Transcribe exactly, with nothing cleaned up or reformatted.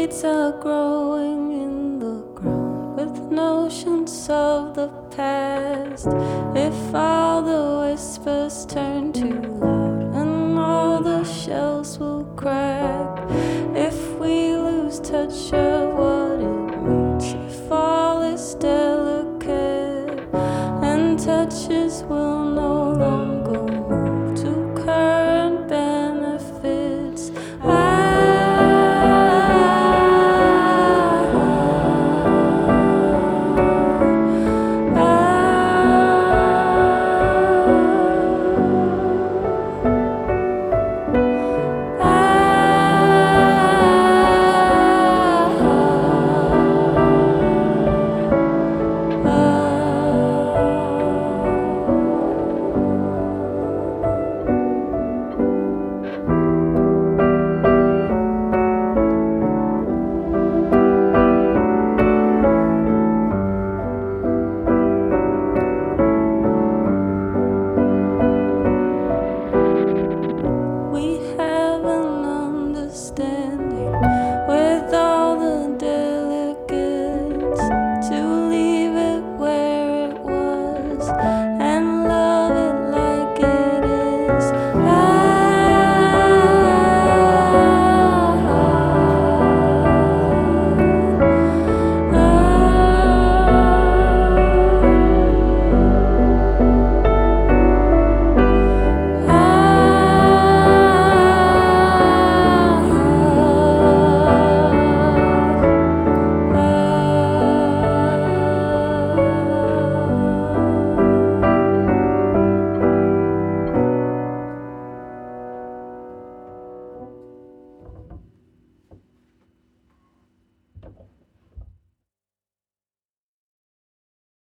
Weeds are growing in the ground with notions of the past. If all the whispers turn too loud and all the shells will crack, if we lose touch